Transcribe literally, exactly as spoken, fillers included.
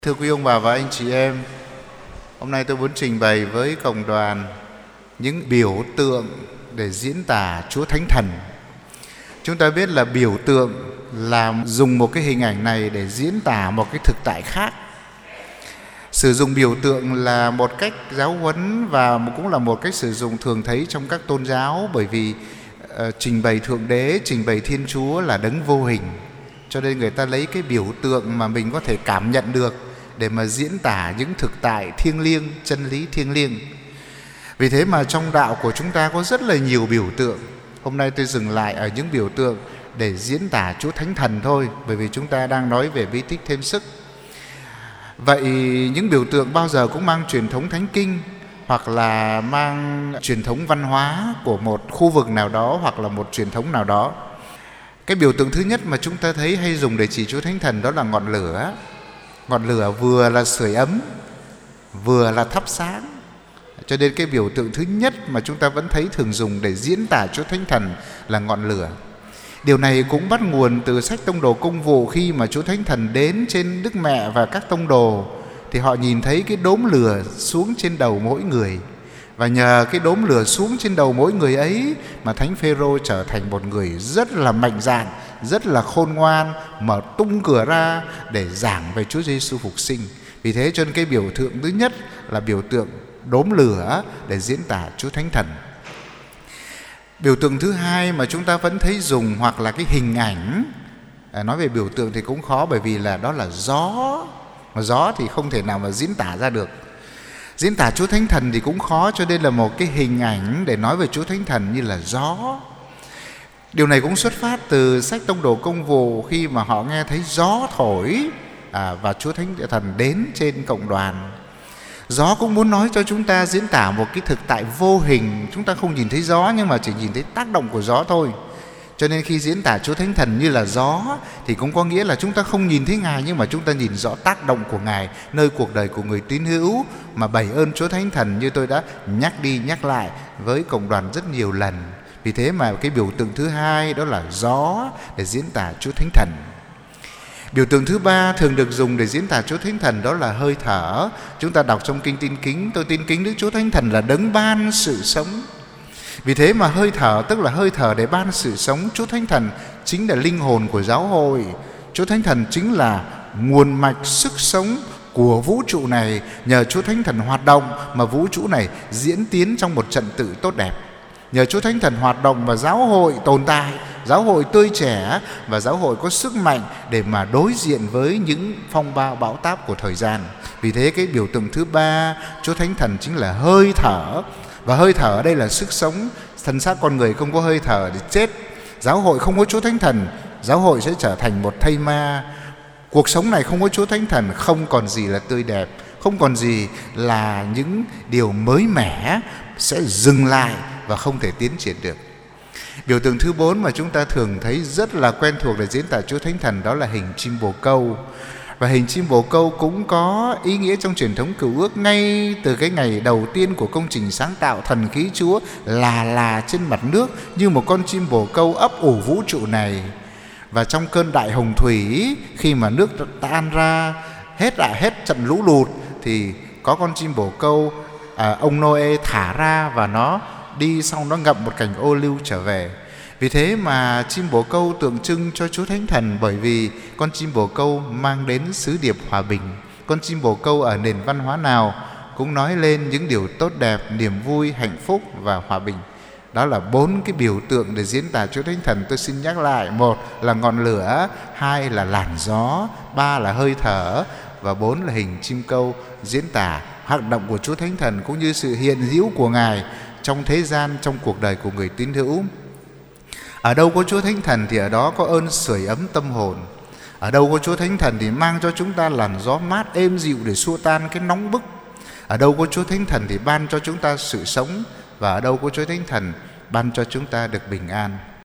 Thưa quý ông bà và anh chị em, hôm nay tôi muốn trình bày với cộng đoàn những biểu tượng để diễn tả Chúa Thánh Thần. Chúng ta biết là biểu tượng là dùng một cái hình ảnh này để diễn tả một cái thực tại khác. Sử dụng biểu tượng là một cách giáo huấn và cũng là một cách sử dụng thường thấy trong các tôn giáo, bởi vì uh, trình bày Thượng Đế, trình bày Thiên Chúa là đấng vô hình. Cho nên người ta lấy cái biểu tượng mà mình có thể cảm nhận được để mà diễn tả những thực tại thiêng liêng, chân lý thiêng liêng. Vì thế mà trong đạo của chúng ta có rất là nhiều biểu tượng. Hôm nay tôi dừng lại ở những biểu tượng để diễn tả Chúa Thánh Thần thôi, bởi vì chúng ta đang nói về bí tích thêm sức. Vậy những biểu tượng bao giờ cũng mang truyền thống thánh kinh, hoặc là mang truyền thống văn hóa của một khu vực nào đó, hoặc là một truyền thống nào đó. Cái biểu tượng thứ nhất mà chúng ta thấy hay dùng để chỉ Chúa Thánh Thần đó là ngọn lửa. Ngọn lửa vừa là sưởi ấm, vừa là thắp sáng. Cho nên cái biểu tượng thứ nhất mà chúng ta vẫn thấy thường dùng để diễn tả Chúa Thánh Thần là ngọn lửa. Điều này cũng bắt nguồn từ sách Tông Đồ Công Vụ. Khi mà Chúa Thánh Thần đến trên Đức Mẹ và các tông đồ thì họ nhìn thấy cái đốm lửa xuống trên đầu mỗi người. Và nhờ cái đốm lửa xuống trên đầu mỗi người ấy mà Thánh Phêrô trở thành một người rất là mạnh dạn, rất là khôn ngoan, mở tung cửa ra để giảng về Chúa Giêsu phục sinh. Vì thế cho nên cái biểu tượng thứ nhất là biểu tượng đốm lửa để diễn tả Chúa Thánh Thần. Biểu tượng thứ hai mà chúng ta vẫn thấy dùng hoặc là cái hình ảnh. à, Nói về biểu tượng thì cũng khó, bởi vì là đó là gió. Mà gió thì không thể nào mà diễn tả ra được. Diễn tả Chúa Thánh Thần thì cũng khó, cho nên là một cái hình ảnh để nói về Chúa Thánh Thần như là gió. Điều này cũng xuất phát từ sách Tông Đồ Công Vụ, khi mà họ nghe thấy gió thổi à, và Chúa Thánh Thần đến trên cộng đoàn. Gió cũng muốn nói cho chúng ta diễn tả một cái thực tại vô hình. Chúng ta không nhìn thấy gió nhưng mà chỉ nhìn thấy tác động của gió thôi. Cho nên khi diễn tả Chúa Thánh Thần như là gió thì cũng có nghĩa là chúng ta không nhìn thấy Ngài, nhưng mà chúng ta nhìn rõ tác động của Ngài nơi cuộc đời của người tín hữu. Mà bày ơn Chúa Thánh Thần như tôi đã nhắc đi nhắc lại với cộng đoàn rất nhiều lần. Vì thế mà cái biểu tượng thứ hai đó là gió để diễn tả Chúa Thánh Thần. Biểu tượng thứ ba thường được dùng để diễn tả Chúa Thánh Thần đó là hơi thở. Chúng ta đọc trong Kinh Tin Kính: tôi tin kính Đức Chúa Thánh Thần là đấng ban sự sống. Vì thế mà hơi thở tức là hơi thở để ban sự sống. Chúa Thánh Thần chính là linh hồn của giáo hội. Chúa Thánh Thần chính là nguồn mạch sức sống của vũ trụ này. Nhờ Chúa Thánh Thần hoạt động mà vũ trụ này diễn tiến trong một trận tự tốt đẹp. Nhờ Chúa Thánh Thần hoạt động và giáo hội tồn tại, giáo hội tươi trẻ và giáo hội có sức mạnh để mà đối diện với những phong ba bão táp của thời gian. Vì thế cái biểu tượng thứ ba, Chúa Thánh Thần chính là hơi thở. Và hơi thở ở đây là sức sống. Thân xác con người không có hơi thở thì chết. Giáo hội không có Chúa Thánh Thần, giáo hội sẽ trở thành một thây ma. Cuộc sống này không có Chúa Thánh Thần không còn gì là tươi đẹp, không còn gì là những điều mới mẻ, sẽ dừng lại và không thể tiến triển được. Biểu tượng thứ bốn mà chúng ta thường thấy rất là quen thuộc để diễn tả Chúa Thánh Thần đó là hình chim bồ câu. Và hình chim bồ câu cũng có ý nghĩa trong truyền thống Cựu Ước. Ngay từ cái ngày đầu tiên của công trình sáng tạo, thần khí Chúa là là trên mặt nước như một con chim bồ câu ấp ủ vũ trụ này. Và trong cơn đại hồng thủy, khi mà nước tan ra hết lại hết trận lũ lụt, thì có con chim bồ câu à, ông Noe thả ra và nó đi, xong nó ngậm một cành ô liu trở về. Vì thế mà chim bồ câu tượng trưng cho Chúa Thánh Thần, bởi vì con chim bồ câu mang đến sứ điệp hòa bình. Con chim bồ câu ở nền văn hóa nào cũng nói lên những điều tốt đẹp, niềm vui, hạnh phúc và hòa bình. Đó là bốn cái biểu tượng để diễn tả Chúa Thánh Thần. Tôi xin nhắc lại: một là ngọn lửa, hai là làn gió, ba là hơi thở, và bốn là hình chim câu, diễn tả hoạt động của Chúa Thánh Thần cũng như sự hiện hữu của Ngài trong thế gian, trong cuộc đời của người tín hữu. Ở đâu có Chúa Thánh Thần thì ở đó có ơn sưởi ấm tâm hồn. Ở đâu có Chúa Thánh Thần thì mang cho chúng ta làn gió mát êm dịu để xua tan cái nóng bức. Ở đâu có Chúa Thánh Thần thì ban cho chúng ta sự sống. Và ở đâu có Chúa Thánh Thần ban cho chúng ta được bình an.